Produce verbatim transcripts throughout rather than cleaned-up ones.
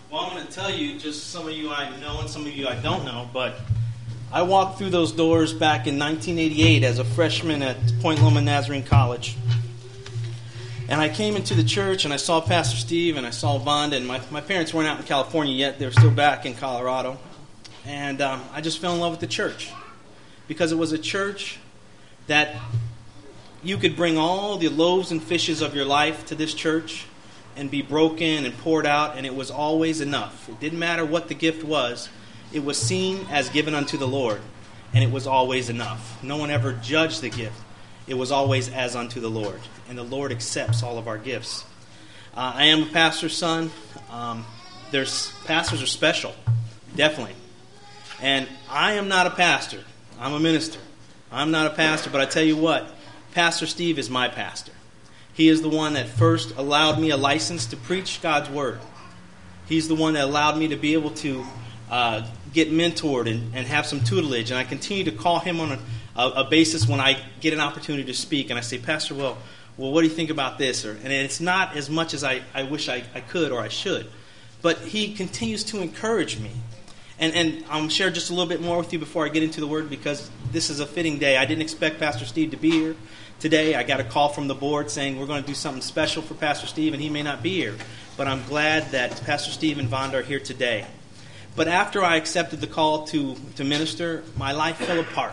Well, I'm going to tell you, just some of you I know and some of you I don't know, but I walked through those doors back in nineteen eighty-eight as a freshman at Point Loma Nazarene College. And I came into the church and I saw Pastor Steve and I saw Vonda, and my, my parents weren't out in California yet. They were still back in Colorado. And um, I just fell in love with the church because it was a church that you could bring all the loaves and fishes of your life to this church and be broken and poured out, and it was always enough. It didn't matter what the gift was. It was seen as given unto the Lord, and it was always enough. No one ever judged the gift. It was always as unto the Lord, and the Lord accepts all of our gifts. Uh, I am a pastor's son. Um, there's pastors are special, definitely. And I am not a pastor. I'm a minister. I'm not a pastor, but I tell you what, Pastor Steve is my pastor. He is the one that first allowed me a license to preach God's Word. He's the one that allowed me to be able to uh, get mentored and, and have some tutelage. And I continue to call him on a, a, a basis when I get an opportunity to speak. And I say, Pastor, well, well, what do you think about this? Or, and it's not as much as I, I wish I, I could or I should. But he continues to encourage me. And, and I'm share just a little bit more with you before I get into the Word, because this is a fitting day. I didn't expect Pastor Steve to be here today. I got a call from the board saying we're going to do something special for Pastor Steve, and he may not be here. But I'm glad that Pastor Steve and Vonda are here today. But after I accepted the call to, to minister, my life fell apart.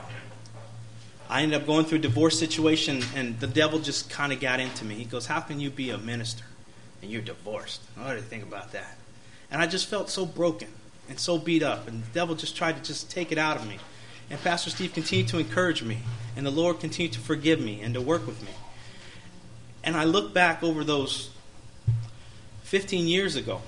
I ended up going through a divorce situation, and the devil just kind of got into me. He goes, how can you be a minister and you're divorced? What do you think about that? And I just felt so broken and so beat up, and the devil just tried to just take it out of me. And Pastor Steve continued to encourage me, and the Lord continued to forgive me and to work with me. And I look back over those fifteen years ago,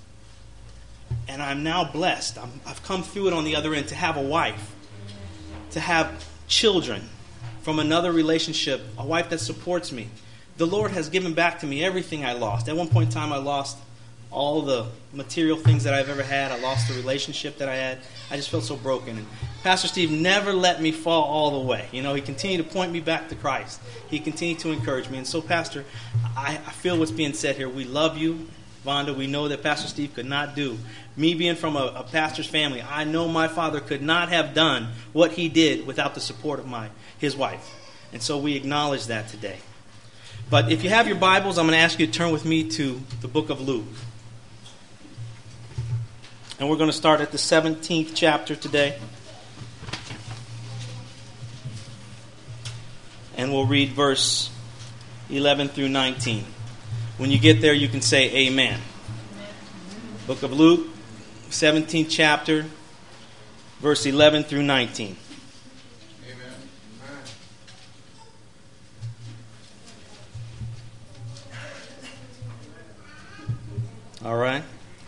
and I'm now blessed. I'm, I've come through it on the other end to have a wife, to have children from another relationship, a wife that supports me. The Lord has given back to me everything I lost. At one point in time, I lost all the material things that I've ever had. I lost the relationship that I had. I just felt so broken. And Pastor Steve never let me fall all the way. You know, he continued to point me back to Christ. He continued to encourage me. And so, Pastor, I, I feel what's being said here. We love you, Vonda. We know that Pastor Steve could not do. Me being from a, a pastor's family, I know my father could not have done what he did without the support of my his wife. And so we acknowledge that today. But if you have your Bibles, I'm going to ask you to turn with me to the book of Luke. And we're going to start at the seventeenth chapter today. And we'll read verse eleven through nineteen. When you get there, you can say amen. Book of Luke, seventeenth chapter, verse eleven through nineteen. Amen. All right.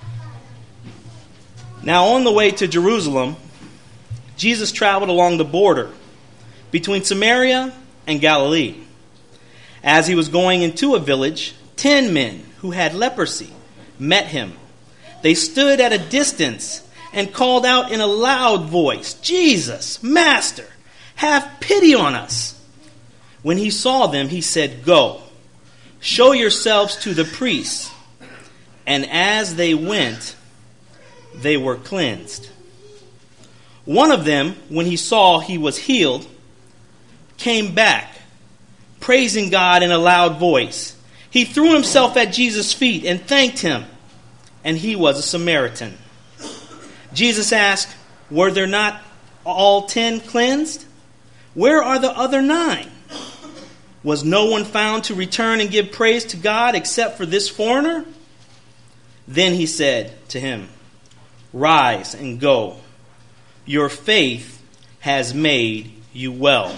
Now on the way to Jerusalem, Jesus traveled along the border between Samaria and Galilee. As he was going into a village, ten men who had leprosy met him. They stood at a distance and called out in a loud voice, Jesus, Master, have pity on us. When he saw them, he said, Go, show yourselves to the priests. And as they went, they were cleansed. One of them, when he saw he was healed, came back, praising God in a loud voice. He threw himself at Jesus' feet and thanked him, and he was a Samaritan. Jesus asked, Were there not all ten cleansed? Where are the other nine? Was no one found to return and give praise to God except for this foreigner? Then he said to him, Rise and go. Your faith has made you well.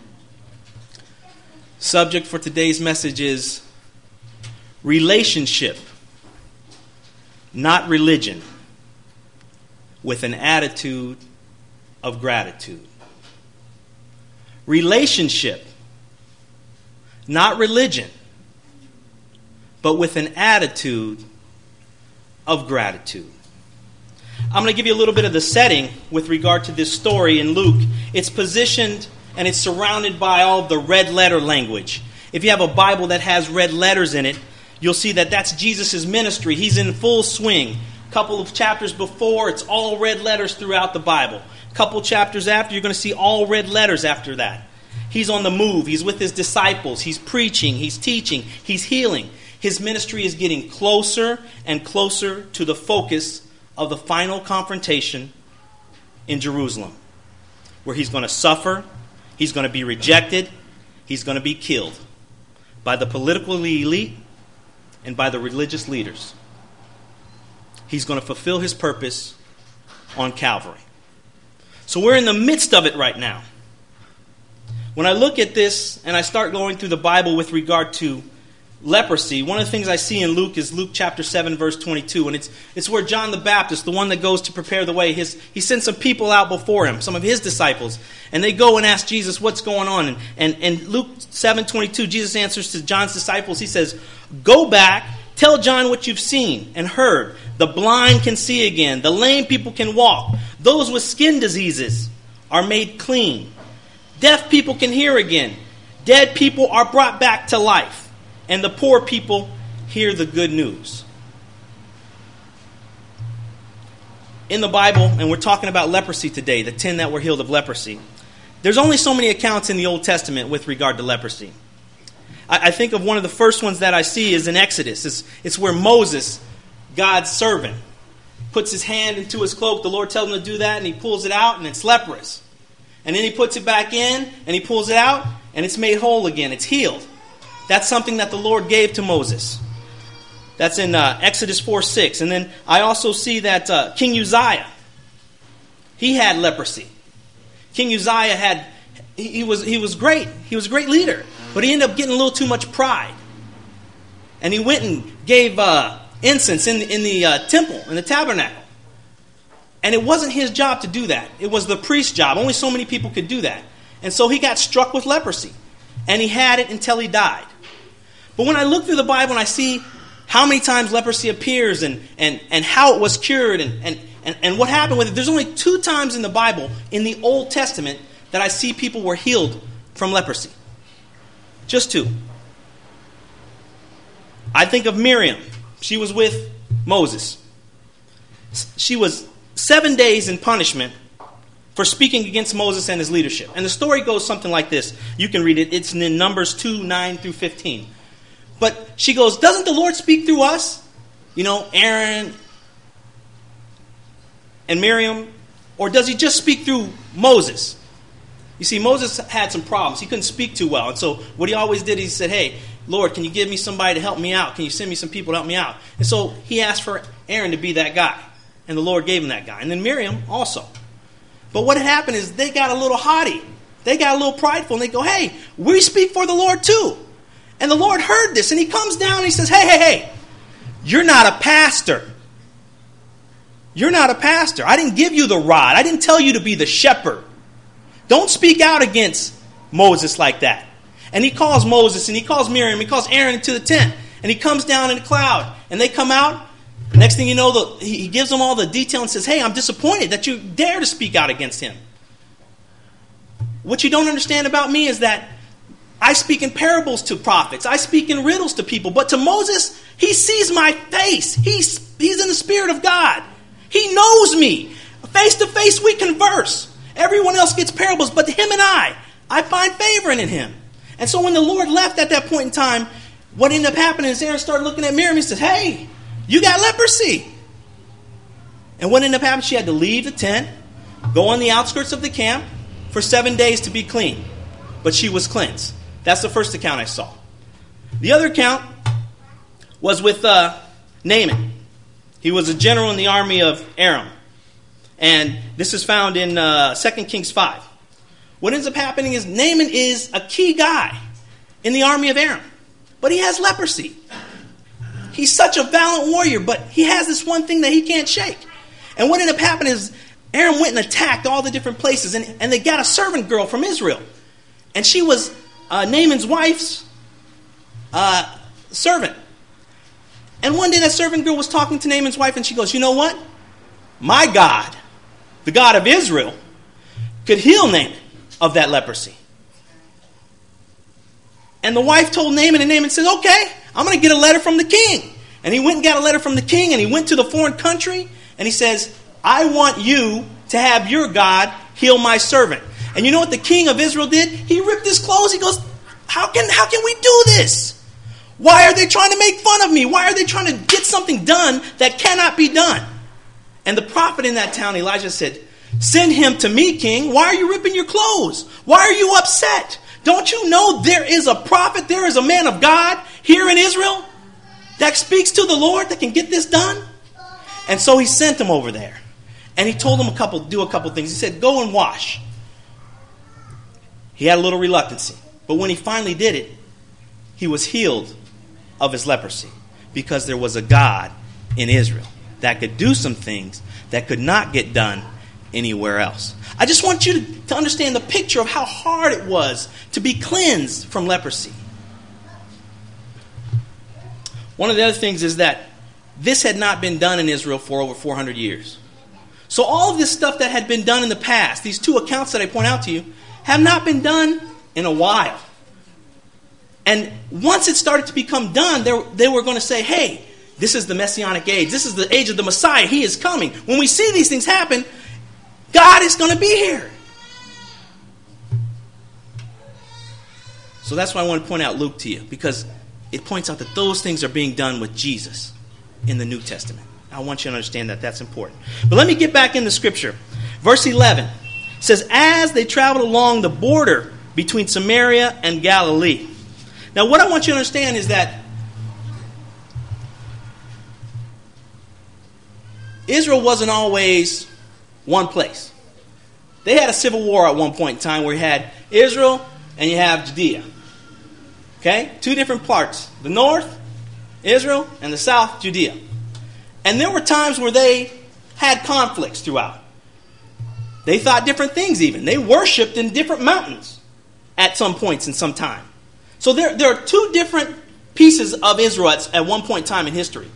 Subject for today's message is relationship, not religion, with an attitude of gratitude. Relationship, not religion, but with an attitude of gratitude. I'm going to give you a little bit of the setting with regard to this story in Luke. It's positioned and it's surrounded by all of the red letter language. If you have a Bible that has red letters in it, you'll see that that's Jesus' ministry. He's in full swing. A couple of chapters before, it's all red letters throughout the Bible. A couple chapters after, you're going to see all red letters after that. He's on the move. He's with his disciples. He's preaching. He's teaching. He's healing. His ministry is getting closer and closer to the focus of the final confrontation in Jerusalem, where he's going to suffer, he's going to be rejected, he's going to be killed by the political elite and by the religious leaders. He's going to fulfill his purpose on Calvary. So we're in the midst of it right now. When I look at this and I start going through the Bible with regard to leprosy, one of the things I see in Luke is Luke chapter seven, verse twenty-two. And it's it's where John the Baptist, the one that goes to prepare the way, his, he sends some people out before him, some of his disciples. And they go and ask Jesus, what's going on? And, and, and Luke seven twenty-two, Jesus answers to John's disciples. He says, go back, tell John what you've seen and heard. The blind can see again. The lame people can walk. Those with skin diseases are made clean. Deaf people can hear again. Dead people are brought back to life. And the poor people hear the good news. In the Bible, and we're talking about leprosy today, the ten that were healed of leprosy, there's only so many accounts in the Old Testament with regard to leprosy. I, I think of one of the first ones that I see is in Exodus. It's, it's where Moses, God's servant, puts his hand into his cloak. The Lord tells him to do that, and he pulls it out, and it's leprous. And then he puts it back in, and he pulls it out, and it's made whole again. It's healed. That's something that the Lord gave to Moses. That's in uh, Exodus four six. And then I also see that uh, King Uzziah, he had leprosy. King Uzziah had, he, he was he was great. He was a great leader. But he ended up getting a little too much pride. And he went and gave uh, incense in the, in the uh, temple, in the tabernacle. And it wasn't his job to do that. It was the priest's job. Only so many people could do that. And so he got struck with leprosy. And he had it until he died. But when I look through the Bible and I see how many times leprosy appears and, and, and how it was cured and, and, and, and what happened with it, there's only two times in the Bible, in the Old Testament, that I see people were healed from leprosy. Just two. I think of Miriam. She was with Moses. She was seven days in punishment for speaking against Moses and his leadership. And the story goes something like this. You can read it. It's in Numbers two, nine through fifteen. But she goes, doesn't the Lord speak through us? You know, Aaron and Miriam? Or does he just speak through Moses? You see, Moses had some problems. He couldn't speak too well. And so what he always did, he said, hey, Lord, can you give me somebody to help me out? Can you send me some people to help me out? And so he asked for Aaron to be that guy. And the Lord gave him that guy. And then Miriam also. But what had happened is they got a little haughty. They got a little prideful. And they go, hey, we speak for the Lord too. And the Lord heard this. And he comes down and he says, hey, hey, hey, you're not a pastor. You're not a pastor. I didn't give you the rod. I didn't tell you to be the shepherd. Don't speak out against Moses like that. And he calls Moses and he calls Miriam. He calls Aaron into the tent. And he comes down in a cloud. And they come out. Next thing you know, the, he gives them all the detail and says, hey, I'm disappointed that you dare to speak out against him. What you don't understand about me is that I speak in parables to prophets. I speak in riddles to people. But to Moses, he sees my face. He's, he's in the Spirit of God. He knows me. Face to face we converse. Everyone else gets parables, but to him and I, I find favor in him. And so when the Lord left at that point in time, what ended up happening is Aaron started looking at Miriam and said, hey, you got leprosy. And what ended up happening, she had to leave the tent, go on the outskirts of the camp for seven days to be clean. But she was cleansed. That's the first account I saw. The other account was with uh, Naaman. He was a general in the army of Aram. And this is found in uh, Second Kings five. What ends up happening is Naaman is a key guy in the army of Aram. But he has leprosy. He's such a valiant warrior, but he has this one thing that he can't shake. And what ended up happening is Aram went and attacked all the different places. And, and they got a servant girl from Israel. And she was uh, Naaman's wife's uh, servant. And one day that servant girl was talking to Naaman's wife and she goes, you know what? My God, the God of Israel, could heal Naaman of that leprosy. And the wife told Naaman, and Naaman said, okay, I'm going to get a letter from the king. And he went and got a letter from the king, and he went to the foreign country, and he says, I want you to have your God heal my servant. And you know what the king of Israel did? He ripped his clothes. He goes, how can, how can we do this? Why are they trying to make fun of me? Why are they trying to get something done that cannot be done? And the prophet in that town, Elijah, said, send him to me, king. Why are you ripping your clothes? Why are you upset? Don't you know there is a prophet, there is a man of God here in Israel that speaks to the Lord that can get this done? And so he sent him over there. And he told him a couple, do a couple things. He said, go and wash. He had a little reluctancy. But when he finally did it, he was healed of his leprosy. Because there was a God in Israel that could do some things that could not get done anywhere else. I just want you to, to understand the picture of how hard it was to be cleansed from leprosy. One of the other things is that this had not been done in Israel for over four hundred years. So all of this stuff that had been done in the past, these two accounts that I point out to you, have not been done in a while. And once it started to become done, they, they were going to say, hey, this is the Messianic age. This is the age of the Messiah. He is coming. When we see these things happen, God is going to be here. So that's why I want to point out Luke to you, because it points out that those things are being done with Jesus in the New Testament. I want you to understand that that's important. But let me get back into Scripture. Verse eleven says, as they traveled along the border between Samaria and Galilee. Now what I want you to understand is that Israel wasn't always one place. They had a civil war at one point in time where you had Israel and you have Judea. Okay? Two different parts. The north, Israel, and the south, Judea. And there were times where they had conflicts throughout. They thought different things even. They worshipped in different mountains at some points in some time. So there, there are two different pieces of Israel at, at one point in time in history.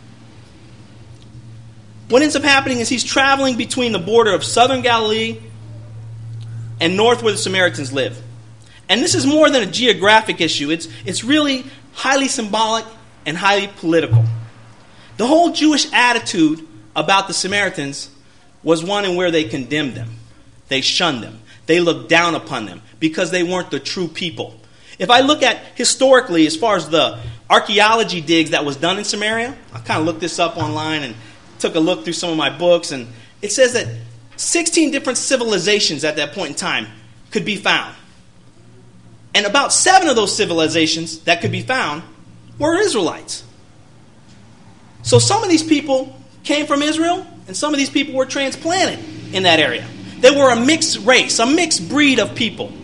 What ends up happening is he's traveling between the border of southern Galilee and north where the Samaritans live. And this is more than a geographic issue. It's, it's really highly symbolic and highly political. The whole Jewish attitude about the Samaritans was one in where they condemned them. They shunned them. They looked down upon them because they weren't the true people. If I look at historically as far as the archaeology digs that was done in Samaria, I kind of looked this up online and took a look through some of my books, and it says that sixteen different civilizations at that point in time could be found. And about seven of those civilizations that could be found were Israelites. So some of these people came from Israel, and some of these people were transplanted in that area. They were a mixed race, a mixed breed of people.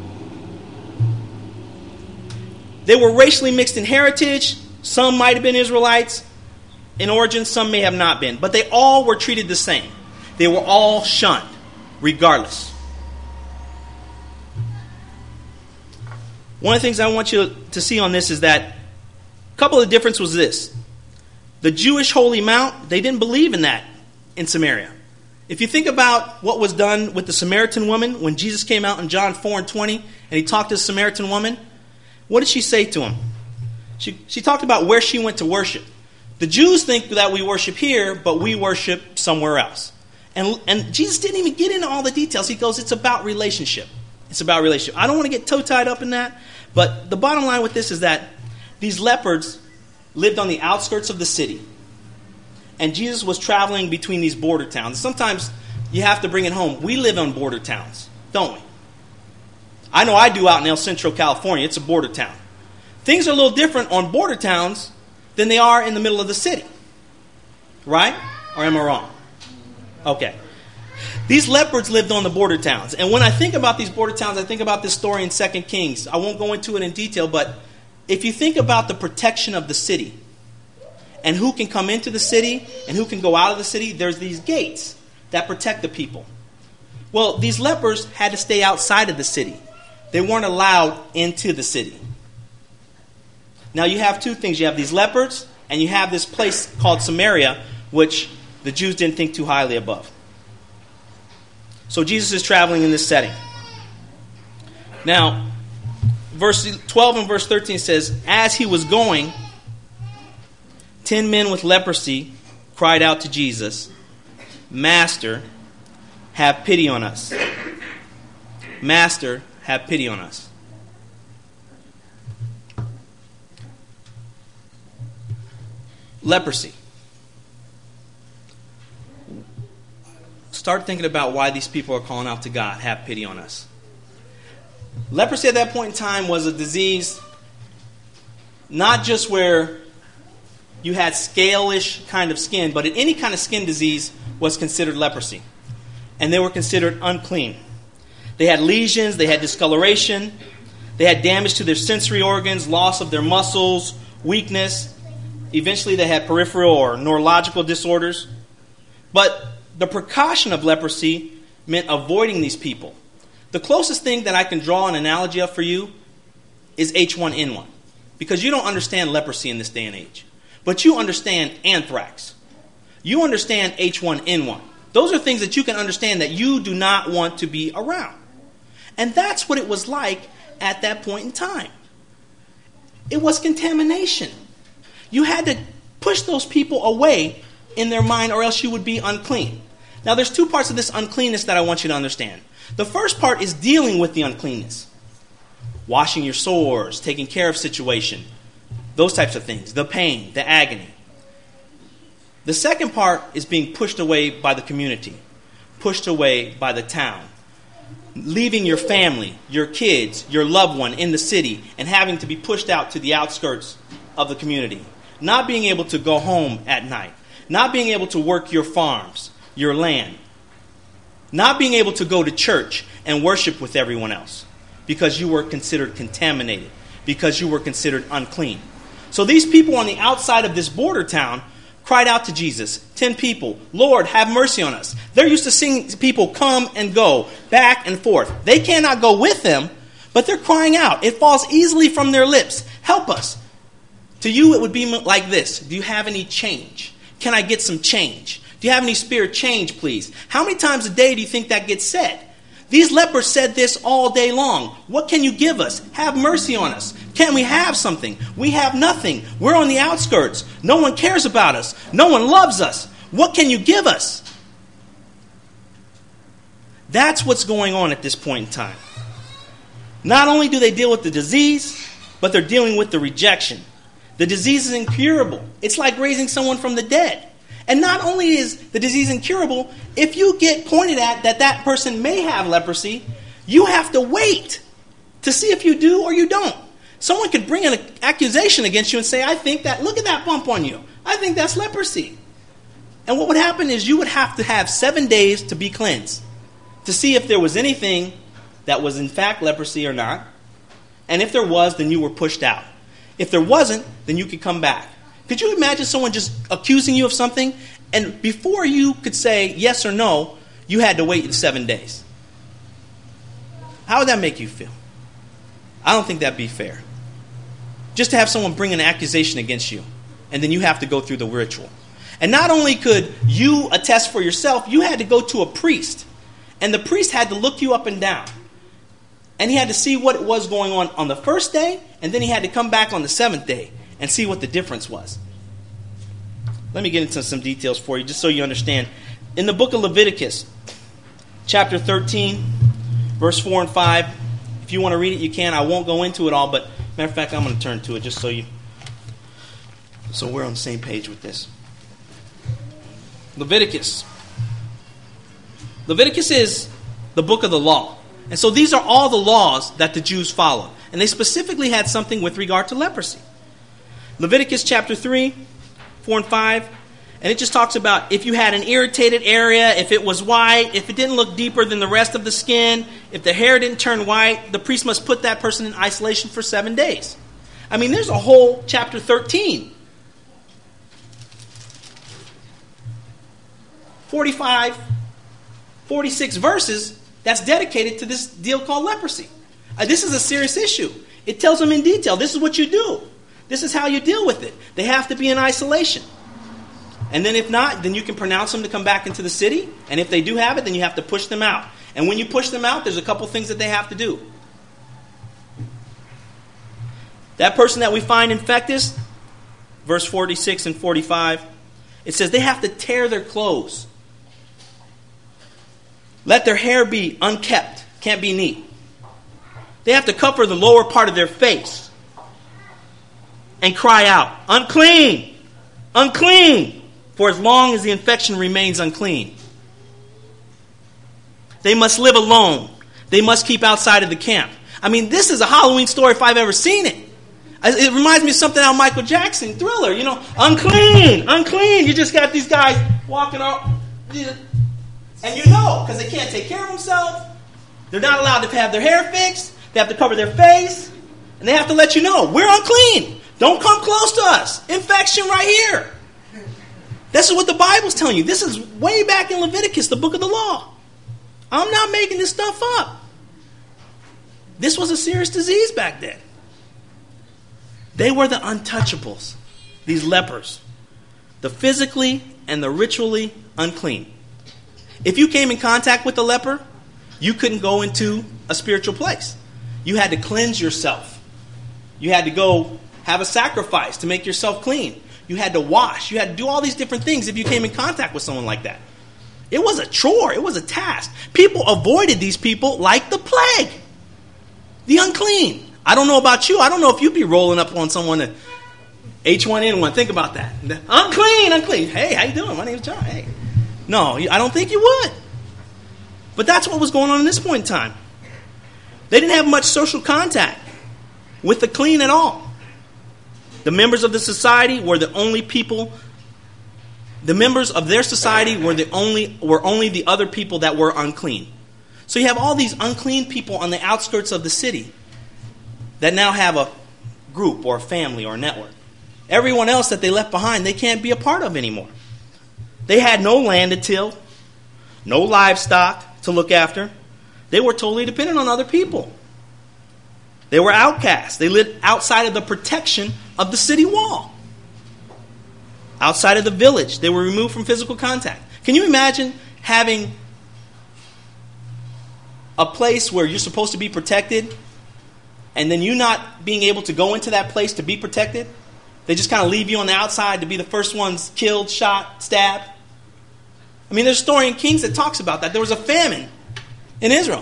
They were racially mixed in heritage. Some might have been Israelites in origin, some may have not been. But they all were treated the same. They were all shunned, regardless. One of the things I want you to see on this is that a couple of differences was this. The Jewish Holy Mount, they didn't believe in that in Samaria. If you think about what was done with the Samaritan woman when Jesus came out in John four and twenty and he talked to the Samaritan woman, what did she say to him? She, she talked about where she went to worship. The Jews think that we worship here, but we worship somewhere else. And, and Jesus didn't even get into all the details. He goes, it's about relationship. It's about relationship. I don't want to get toe tied up in that, but the bottom line with this is that these lepers lived on the outskirts of the city. And Jesus was traveling between these border towns. Sometimes you have to bring it home. We live on border towns, don't we? I know I do out in El Centro, California. It's a border town. Things are a little different on border towns than they are in the middle of the city. Right? Or am I wrong? Okay. These lepers lived on the border towns. And when I think about these border towns, I think about this story in Second Kings. I won't go into it in detail, but if you think about the protection of the city and who can come into the city and who can go out of the city, there's these gates that protect the people. Well, these lepers had to stay outside of the city. They weren't allowed into the city. Now you have two things. You have these lepers and you have this place called Samaria, which the Jews didn't think too highly above. So Jesus is traveling in this setting. Now, verse twelve and verse thirteen says, as he was going, ten men with leprosy cried out to Jesus, "Master, have pity on us. Master, have pity on us." Leprosy. Start thinking about why these people are calling out to God, "Have pity on us." Leprosy at that point in time was a disease not just where you had scale-ish kind of skin, but any kind of skin disease was considered leprosy. And they were considered unclean. They had lesions, they had discoloration, they had damage to their sensory organs, loss of their muscles, weakness. Eventually they had peripheral or neurological disorders. But the precaution of leprosy meant avoiding these people. The closest thing that I can draw an analogy of for you is H one N one. Because you don't understand leprosy in this day and age. But you understand anthrax. You understand H one N one. Those are things that you can understand that you do not want to be around. And that's what it was like at that point in time. It was contamination. You had to push those people away in their mind or else you would be unclean. Now there's two parts of this uncleanness that I want you to understand. The first part is dealing with the uncleanness. Washing your sores, taking care of situation, those types of things. The pain, the agony. The second part is being pushed away by the community, pushed away by the town. Leaving your family, your kids, your loved one in the city and having to be pushed out to the outskirts of the community. Not being able to go home at night. Not being able to work your farms, your land. Not being able to go to church and worship with everyone else because you were considered contaminated, because you were considered unclean. So these people on the outside of this border town cried out to Jesus, ten people, "Lord, have mercy on us." They're used to seeing people come and go, back and forth. They cannot go with them, but they're crying out. It falls easily from their lips. "Help us." To you, it would be like this. "Do you have any change? Can I get some change? Do you have any spare change, please?" How many times a day do you think that gets said? These lepers said this all day long. "What can you give us? Have mercy on us. Can we have something? We have nothing. We're on the outskirts. No one cares about us. No one loves us. What can you give us?" That's what's going on at this point in time. Not only do they deal with the disease, but they're dealing with the rejection. The disease is incurable. It's like raising someone from the dead. And not only is the disease incurable, if you get pointed at that that person may have leprosy, you have to wait to see if you do or you don't. Someone could bring an accusation against you and say, "I think that, look at that bump on you. I think that's leprosy." And what would happen is you would have to have seven days to be cleansed, to see if there was anything that was in fact leprosy or not. And if there was, then you were pushed out. If there wasn't, then you could come back. Could you imagine someone just accusing you of something, and before you could say yes or no, you had to wait seven days? How would that make you feel? I don't think that'd be fair. Just to have someone bring an accusation against you, and then you have to go through the ritual. And not only could you attest for yourself, you had to go to a priest. And the priest had to look you up and down. And he had to see what was going on on the first day, and then he had to come back on the seventh day and see what the difference was. Let me get into some details for you, just so you understand. In the book of Leviticus, chapter thirteen, verse four and five, if you want to read it, you can. I won't go into it all, but matter of fact, I'm going to turn to it just so you, so we're on the same page with this. Leviticus. Leviticus is the book of the law. And so these are all the laws that the Jews followed. And they specifically had something with regard to leprosy. Leviticus chapter three, four and five. And it just talks about if you had an irritated area, if it was white, if it didn't look deeper than the rest of the skin, if the hair didn't turn white, the priest must put that person in isolation for seven days. I mean, there's a whole chapter thirteen. forty-five, forty-six verses that's dedicated to this deal called leprosy. Uh, this is a serious issue. It tells them in detail, this is what you do. This is how you deal with it. They have to be in isolation. And then if not, then you can pronounce them to come back into the city. And if they do have it, then you have to push them out. And when you push them out, there's a couple things that they have to do. That person that we find infected, verse forty-six and forty-five, it says they have to tear their clothes. Let their hair be unkept, can't be neat. They have to cover the lower part of their face and cry out, unclean, unclean, for as long as the infection remains unclean. They must live alone. They must keep outside of the camp. I mean, this is a Halloween story if I've ever seen it. It reminds me of something out of Michael Jackson, Thriller, you know, unclean, unclean. You just got these guys walking out, and you know, because they can't take care of themselves. They're not allowed to have their hair fixed. They have to cover their face. And they have to let you know, we're unclean. Don't come close to us. Infection right here. This is what the Bible's telling you. This is way back in Leviticus, the book of the law. I'm not making this stuff up. This was a serious disease back then. They were the untouchables, these lepers, the physically and the ritually unclean. If you came in contact with a leper, you couldn't go into a spiritual place. You had to cleanse yourself. You had to go have a sacrifice to make yourself clean. You had to wash. You had to do all these different things if you came in contact with someone like that. It was a chore. It was a task. People avoided these people like the plague. The unclean. I don't know about you. I don't know if you'd be rolling up on someone that H one N one. Think about that. Unclean, unclean. Hey, how you doing? My name's John. Hey. No, I don't think you would. But that's what was going on in this point in time. They didn't have much social contact with the clean at all. The members of the society were the only people. The members of their society were the only were only the other people that were unclean. So you have all these unclean people on the outskirts of the city that now have a group or a family or a network. Everyone else that they left behind, they can't be a part of anymore. They had no land to till, no livestock to look after. They were totally dependent on other people. They were outcasts. They lived outside of the protection of the city wall. Outside of the village. They were removed from physical contact. Can you imagine having a place where you're supposed to be protected and then you not being able to go into that place to be protected? They just kind of leave you on the outside to be the first ones killed, shot, stabbed. I mean, there's a story in Kings that talks about that. There was a famine in Israel.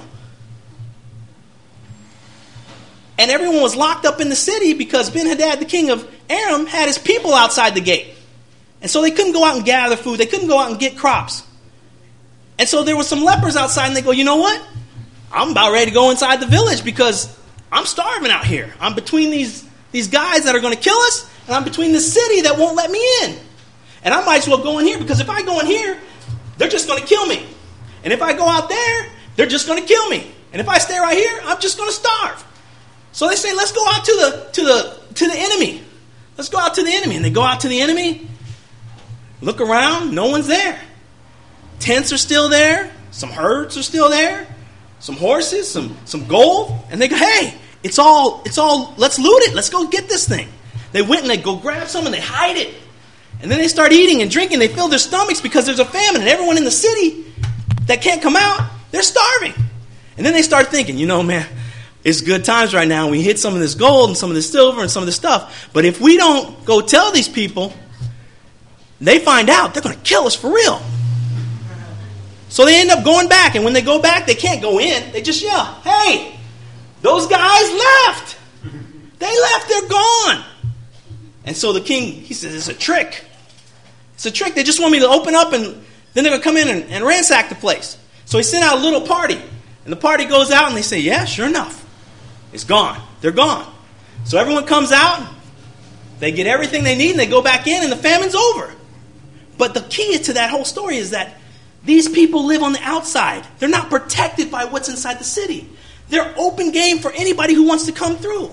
And everyone was locked up in the city because Ben-Hadad, the king of Aram, had his people outside the gate. And so they couldn't go out and gather food. They couldn't go out and get crops. And so there were some lepers outside, and they go, you know what? I'm about ready to go inside the village because I'm starving out here. I'm between these, these guys that are going to kill us, and I'm between the city that won't let me in. And I might as well go in here because if I go in here, they're just going to kill me. And if I go out there, they're just going to kill me. And if I stay right here, I'm just going to starve. So they say, let's go out to the to the to the enemy. Let's go out to the enemy. And they go out to the enemy, look around, no one's there. Tents are still there, some herds are still there, some horses, some some gold, and they go, hey, it's all it's all let's loot it, let's go get this thing. They went and they go grab some and they hide it. And then they start eating and drinking, they fill their stomachs because there's a famine, and everyone in the city that can't come out, they're starving. And then they start thinking, you know, man, it's good times right now. We hit some of this gold and some of this silver and some of this stuff. But if we don't go tell these people, they find out, they're going to kill us for real. So they end up going back. And when they go back, they can't go in. They just yell, hey, those guys left. They left, they're gone. And so the king, he says, it's a trick. It's a trick. They just want me to open up and then they're going to come in and, and ransack the place. So he sent out a little party. And the party goes out and they say, yeah, sure enough. It's gone. They're gone. So everyone comes out, they get everything they need, and they go back in, and the famine's over. But the key to that whole story is that these people live on the outside. They're not protected by what's inside the city. They're open game for anybody who wants to come through.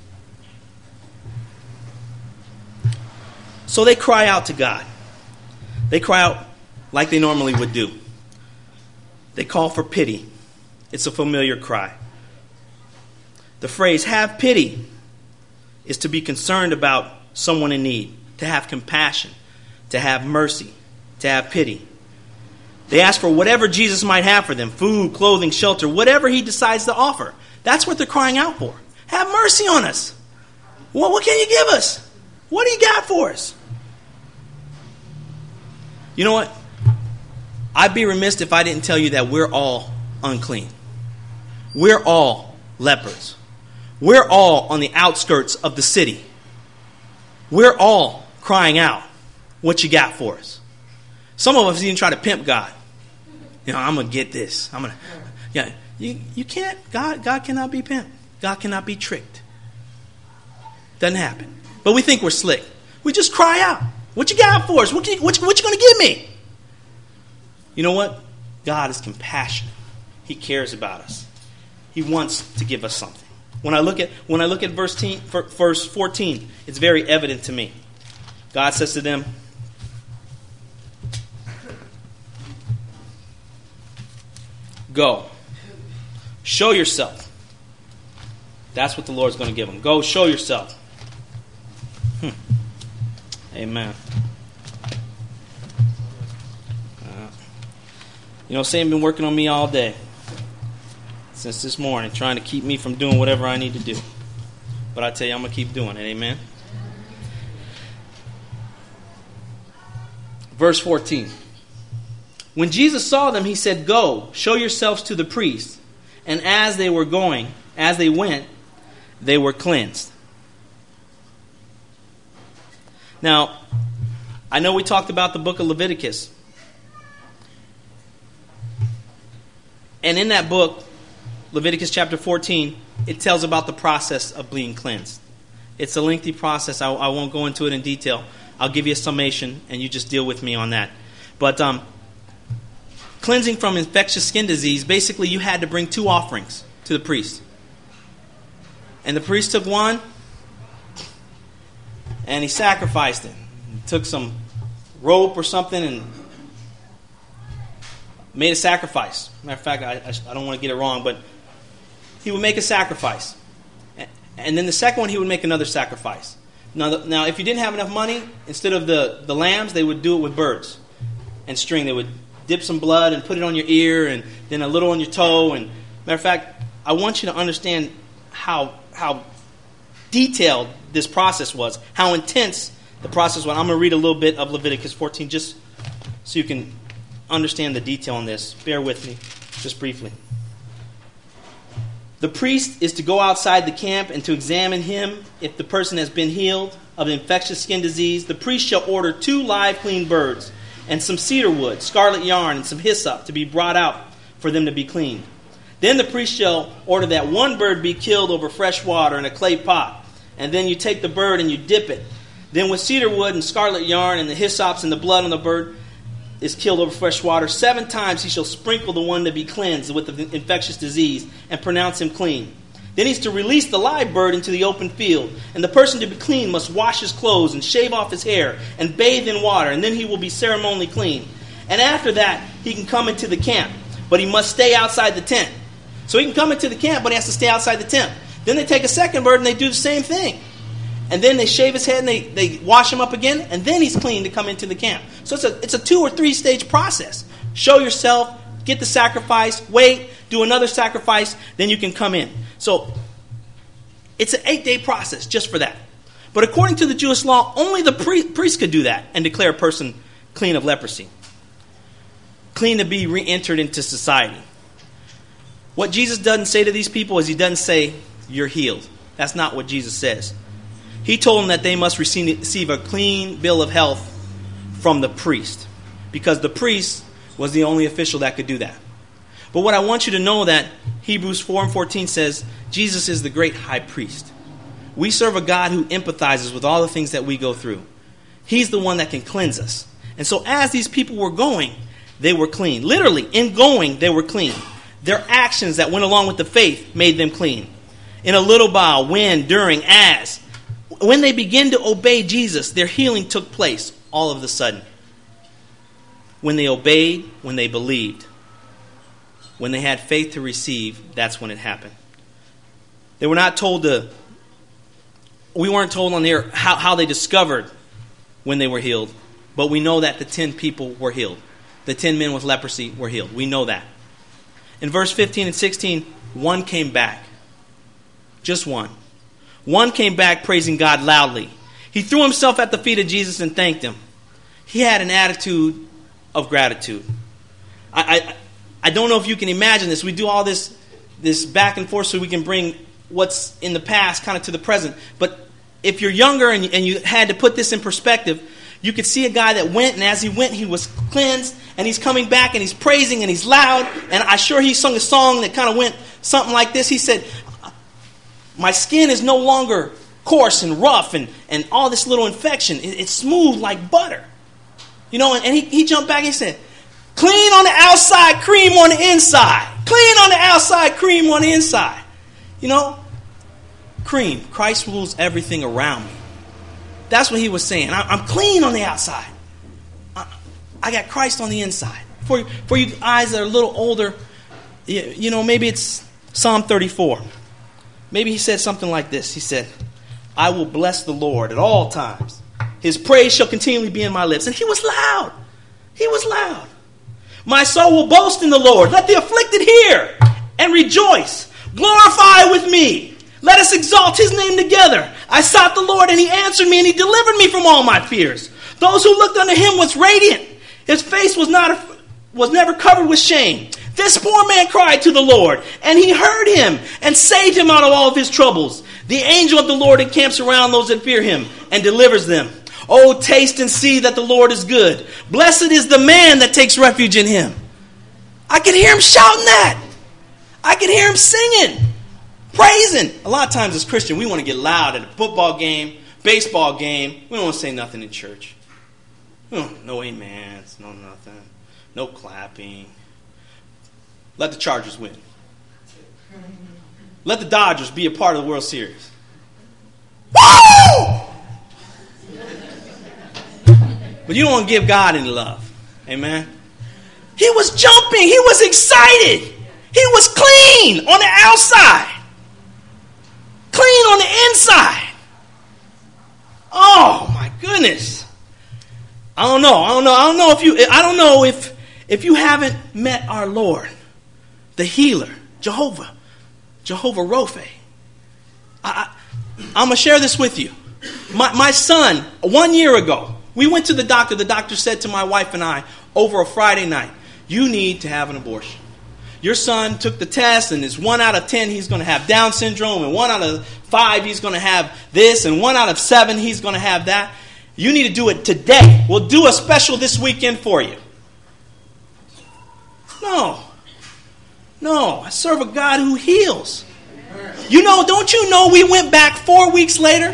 So they cry out to God. They cry out like they normally would do. They call for pity. It's a familiar cry. The phrase, have pity, is to be concerned about someone in need, to have compassion, to have mercy, to have pity. They ask for whatever Jesus might have for them, food, clothing, shelter, whatever he decides to offer. That's what they're crying out for. Have mercy on us. Well, what can you give us? What do you got for us? You know what? I'd be remiss if I didn't tell you that we're all unclean. We're all lepers. We're all on the outskirts of the city. We're all crying out, what you got for us? Some of us even try to pimp God. You know, I'm going to get this. I'm going to, yeah, you, you can't, God, God cannot be pimped. God cannot be tricked. Doesn't happen. But we think we're slick. We just cry out, what you got for us? What you, what, what you going to give me? You know what? God is compassionate. He cares about us. He wants to give us something. When I look at when I look at verse fourteen, it's very evident to me. God says to them, go. Show yourself. That's what the Lord's going to give them. Go, show yourself. Hmm. Amen. Uh, you know, Satan's been working on me all day. Since this morning, trying to keep me from doing whatever I need to do. But I tell you, I'm going to keep doing it. Amen. Verse fourteen. When Jesus saw them, he said, go, show yourselves to the priest. And as they were going, as they went, they were cleansed. Now, I know we talked about the book of Leviticus. And in that book, Leviticus chapter fourteen, it tells about the process of being cleansed. It's a lengthy process. I, I won't go into it in detail. I'll give you a summation, and you just deal with me on that. But um, cleansing from infectious skin disease, basically you had to bring two offerings to the priest. And the priest took one, and he sacrificed it. He took some rope or something and made a sacrifice. Matter of fact, I, I, I don't want to get it wrong, but he would make a sacrifice. And then the second one, he would make another sacrifice. Now, the, now if you didn't have enough money, instead of the, the lambs, they would do it with birds and string. They would dip some blood and put it on your ear and then a little on your toe. And matter of fact, I want you to understand how how detailed this process was, how intense the process was. I'm going to read a little bit of Leviticus fourteen just so you can understand the detail on this. Bear with me just briefly. The priest is to go outside the camp and to examine him if the person has been healed of an infectious skin disease. The priest shall order two live clean birds and some cedar wood, scarlet yarn, and some hyssop to be brought out for them to be cleaned. Then the priest shall order that one bird be killed over fresh water in a clay pot. And then you take the bird and you dip it. Then with cedar wood and scarlet yarn and the hyssops and the blood on the bird is killed over fresh water, seven times he shall sprinkle the one to be cleansed with the infectious disease and pronounce him clean. Then he's to release the live bird into the open field. And the person to be clean must wash his clothes and shave off his hair and bathe in water. And then he will be ceremonially clean. And after that, he can come into the camp. But he must stay outside the tent. So he can come into the camp, but he has to stay outside the tent. Then they take a second bird and they do the same thing. And then they shave his head and they, they wash him up again. And then he's clean to come into the camp. So it's a, it's a two or three stage process. Show yourself, get the sacrifice, wait, do another sacrifice, then you can come in. So it's an eight day process just for that. But according to the Jewish law, only the pri- priest could do that and declare a person clean of leprosy. Clean to be re-entered into society. What Jesus doesn't say to these people is he doesn't say, you're healed. That's not what Jesus says. He told them that they must receive a clean bill of health from the priest. Because the priest was the only official that could do that. But what I want you to know that Hebrews four and fourteen says, Jesus is the great high priest. We serve a God who empathizes with all the things that we go through. He's the one that can cleanse us. And so as these people were going, they were clean. Literally, in going, they were clean. Their actions that went along with the faith made them clean. In a little while, when, during, as. When they began to obey Jesus, their healing took place all of a sudden. When they obeyed, when they believed. When they had faith to receive, that's when it happened. They were not told to, we weren't told on there how, how they discovered when they were healed. But we know that the ten people were healed. The ten men with leprosy were healed. We know that. In verse fifteen and sixteen, one came back. Just one. One came back praising God loudly. He He threw himself at the feet of Jesus and thanked him. He had an attitude of gratitude. I, I, I don't know if you can imagine this. We do all this, this back and forth so we can bring what's in the past kind of to the present. But if you're younger and, and you had to put this in perspective, you could see a guy that went, and as he went, he was cleansed, and he's coming back, and he's praising, and he's loud. And I'm sure he sung a song that kind of went something like this. He said, my skin is no longer coarse and rough and, and all this little infection. It, it's smooth like butter. You know, and, and he, he jumped back and he said, clean on the outside, cream on the inside. Clean on the outside, cream on the inside. You know, cream. Christ rules everything around me. That's what he was saying. I, I'm clean on the outside. I, I got Christ on the inside. For, for you eyes that are a little older, you, you know, maybe it's Psalm thirty-four. Maybe he said something like this. He said, I will bless the Lord at all times. His praise shall continually be in my lips. And he was loud. He was loud. My soul will boast in the Lord. Let the afflicted hear and rejoice. Glorify with me. Let us exalt his name together. I sought the Lord, and he answered me, and he delivered me from all my fears. Those who looked unto him was radiant. His face was not was never covered with shame. This poor man cried to the Lord, and he heard him and saved him out of all of his troubles. The angel of the Lord encamps around those that fear him and delivers them. Oh, taste and see that the Lord is good. Blessed is the man that takes refuge in him. I could hear him shouting that. I could hear him singing, praising. A lot of times as Christians, we want to get loud at a football game, baseball game. We don't want to say nothing in church. Oh, no amens, no nothing, no clapping. Let the Chargers win. Let the Dodgers be a part of the World Series. Woo! But you don't want to give God any love. Amen? He was jumping. He was excited. He was clean on the outside. Clean on the inside. Oh, my goodness. I don't know. I don't know. I don't know if you I don't know if if you haven't met our Lord, the healer, Jehovah, Jehovah Rophe. I, I, I'm going to share this with you. My, my son, one year ago, we went to the doctor. The doctor said to my wife and I over a Friday night, you need to have an abortion. Your son took the test, and it's one out of ten he's going to have Down syndrome, and one out of five he's going to have this, and one out of seven he's going to have that. You need to do it today. We'll do a special this weekend for you. No. No. I serve a God who heals. You know, don't you know we went back four weeks later?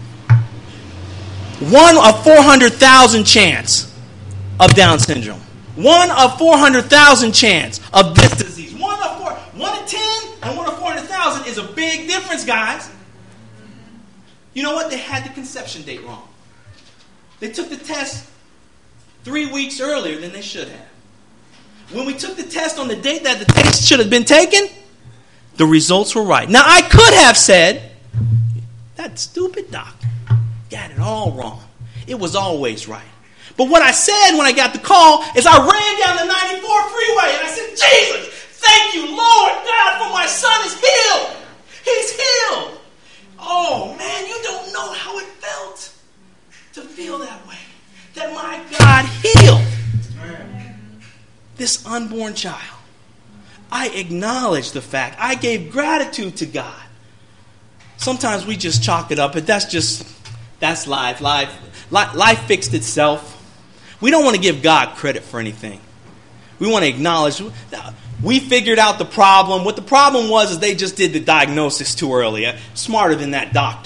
One of four hundred thousand chance of Down syndrome. One of four hundred thousand chance of this disease. One of four, one in ten and one of four hundred thousand is a big difference, guys. You know what? They had the conception date wrong. They took the test three weeks earlier than they should have. When we took the test on the date that the test should have been taken, the results were right. Now, I could have said, that stupid doctor got it all wrong. It was always right. But what I said when I got the call is I ran down the ninety-four freeway and I said, Jesus, thank you, Lord God, for my son is healed. He's healed. Oh, man, you don't know how it felt to feel that way. That my God healed this unborn child. I acknowledged the fact. I gave gratitude to God. Sometimes we just chalk it up, but that's just, that's life. Life, life, life fixed itself. We don't want to give God credit for anything. We want to acknowledge, we figured out the problem. What the problem was is they just did the diagnosis too early. Smarter than that doctor.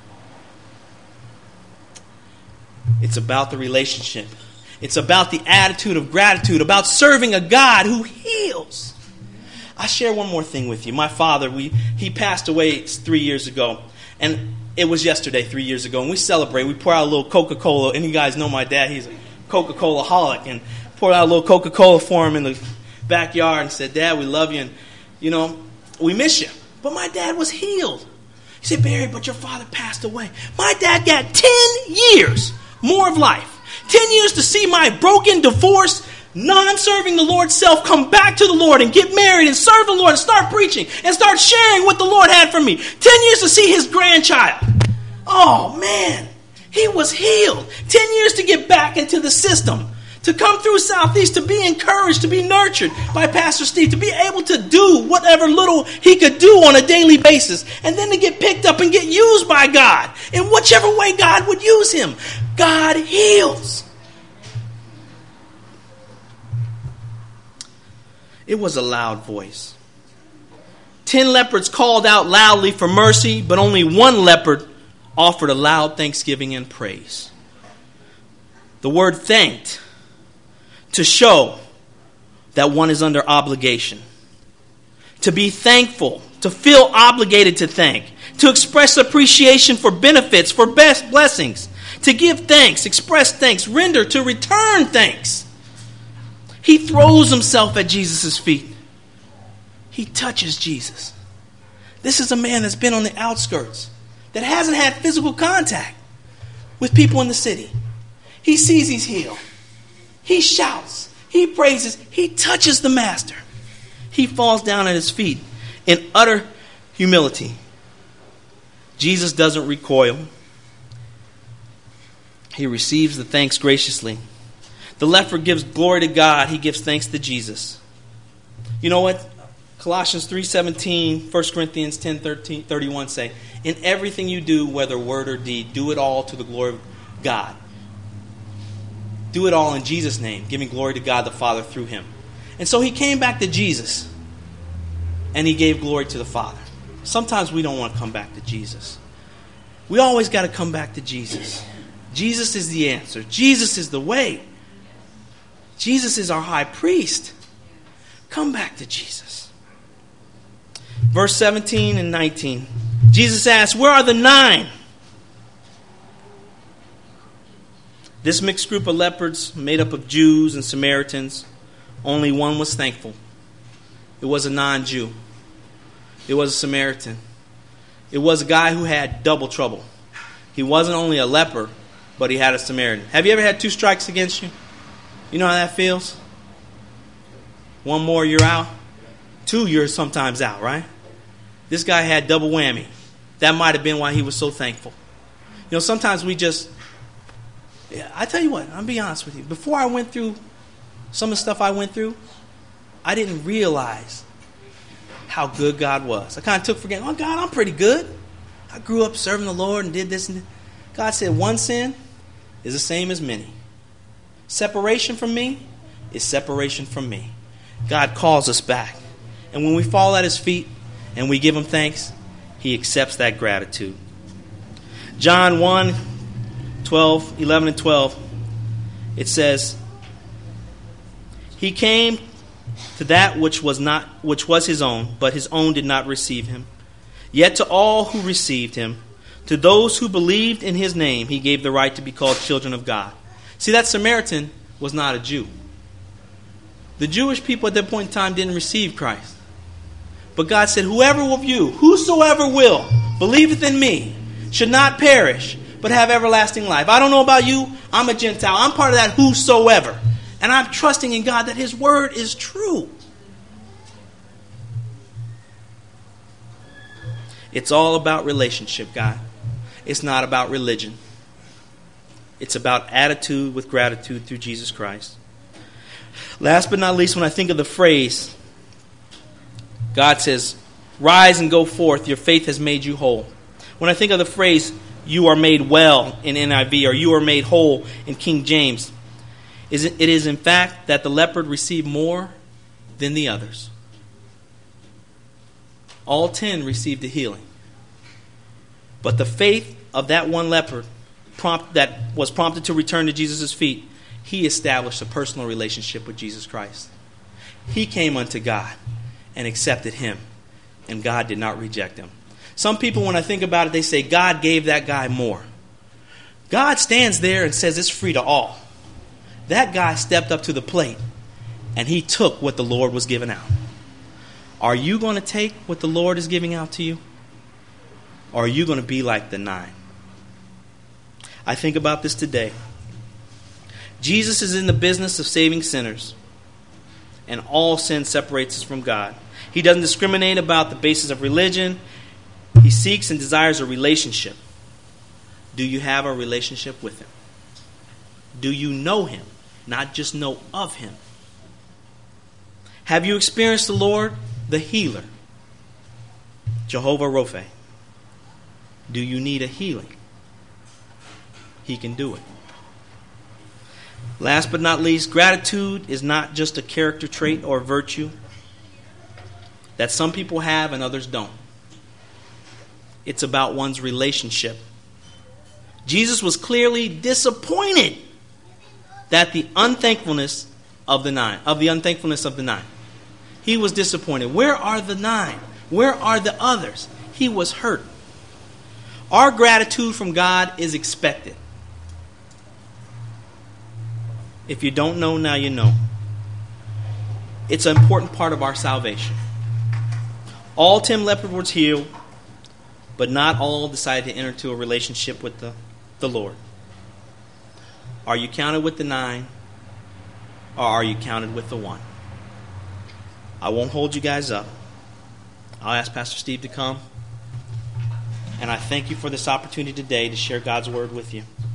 It's about the relationship. It's about the attitude of gratitude, about serving a God who heals. I share one more thing with you. My father, we he passed away three years ago. And it was yesterday, three years ago. And we celebrate. We pour out a little Coca-Cola. And you guys know my dad. He's a Coca-Cola-holic. And poured out a little Coca-Cola for him in the backyard and said, Dad, we love you. And, you know, we miss you. But my dad was healed. He said, Barry, but your father passed away. My dad got ten years more of life. Ten years to see my broken, divorced, non-serving the Lord self come back to the Lord and get married and serve the Lord and start preaching and start sharing what the Lord had for me. Ten years to see his grandchild. Oh, man. He was healed. Ten years to get back into the system. To come through Southeast, to be encouraged, to be nurtured by Pastor Steve, to be able to do whatever little he could do on a daily basis, and then to get picked up and get used by God in whichever way God would use him. God heals. It was a loud voice. Ten lepers called out loudly for mercy, but only one leopard offered a loud thanksgiving and praise. The word thanked, to show that one is under obligation. To be thankful, to feel obligated to thank, to express appreciation for benefits, for best blessings, to give thanks, express thanks, render, to return thanks. He throws himself at Jesus' feet. He touches Jesus. This is a man that's been on the outskirts, that hasn't had physical contact with people in the city. He sees he's healed. He shouts. He praises. He touches the master. He falls down at his feet in utter humility. Jesus doesn't recoil. He receives the thanks graciously. The leper gives glory to God. He gives thanks to Jesus. You know what? Colossians three seventeen, First Corinthians ten thirty-one say, in everything you do, whether word or deed, do it all to the glory of God. Do it all in Jesus' name, giving glory to God the Father through him. And so he came back to Jesus, and he gave glory to the Father. Sometimes we don't want to come back to Jesus. We always got to come back to Jesus. Jesus is the answer. Jesus is the way. Jesus is our high priest. Come back to Jesus. Verse seventeen and nineteen. Jesus asked, where are the nine? This mixed group of lepers made up of Jews and Samaritans, only one was thankful. It was a non-Jew. It was a Samaritan. It was a guy who had double trouble. He wasn't only a leper, but he had a Samaritan. Have you ever had two strikes against you? You know how that feels? One more, you're out. Two, you're sometimes out, right? This guy had double whammy. That might have been why he was so thankful. You know, sometimes we just... Yeah, I tell you what, I'll be honest with you. Before I went through some of the stuff I went through, I didn't realize how good God was. I kind of took for granted, oh, God, I'm pretty good. I grew up serving the Lord and did this and that. God said one sin is the same as many. Separation from me is separation from me. God calls us back. And when we fall at his feet and we give him thanks, he accepts that gratitude. John one, twelve, eleven and twelve, it says, he came to that which was not which was his own, but his own did not receive him. Yet to all who received him, to those who believed in his name, he gave the right to be called children of God. See, that Samaritan was not a Jew. The Jewish people at that point in time didn't receive Christ. But God said, whoever of you, whosoever will, believeth in me, should not perish, but have everlasting life. I don't know about you. I'm a Gentile. I'm part of that whosoever. And I'm trusting in God that his word is true. It's all about relationship, God. It's not about religion. It's about attitude with gratitude through Jesus Christ. Last but not least, when I think of the phrase, God says, rise and go forth, your faith has made you whole. When I think of the phrase, you are made well in N I V, or you are made whole in King James, it is in fact that the leopard received more than the others. All ten received a healing. But the faith of that one leper prompt, that was prompted to return to Jesus' feet, he established a personal relationship with Jesus Christ. He came unto God and accepted him, and God did not reject him. Some people, when I think about it, they say God gave that guy more. God stands there and says it's free to all. That guy stepped up to the plate and he took what the Lord was giving out. Are you going to take what the Lord is giving out to you? Or are you going to be like the nine? I think about this today. Jesus is in the business of saving sinners, and all sin separates us from God. He doesn't discriminate about the basis of religion. He seeks and desires a relationship. Do you have a relationship with him? Do you know him? Not just know of him. Have you experienced the Lord, the healer? Jehovah Rophe. Do you need a healing? He can do it. Last but not least, gratitude is not just a character trait or virtue that some people have and others don't. It's about one's relationship. Jesus was clearly disappointed that the unthankfulness of the nine, of the unthankfulness of the nine. He was disappointed. Where are the nine? Where are the others? He was hurt. Our gratitude from God is expected. If you don't know, now you know. It's an important part of our salvation. All ten lepers were healed, but not all decided to enter into a relationship with the, the Lord. Are you counted with the nine, or are you counted with the one? I won't hold you guys up. I'll ask Pastor Steve to come. And I thank you for this opportunity today to share God's word with you.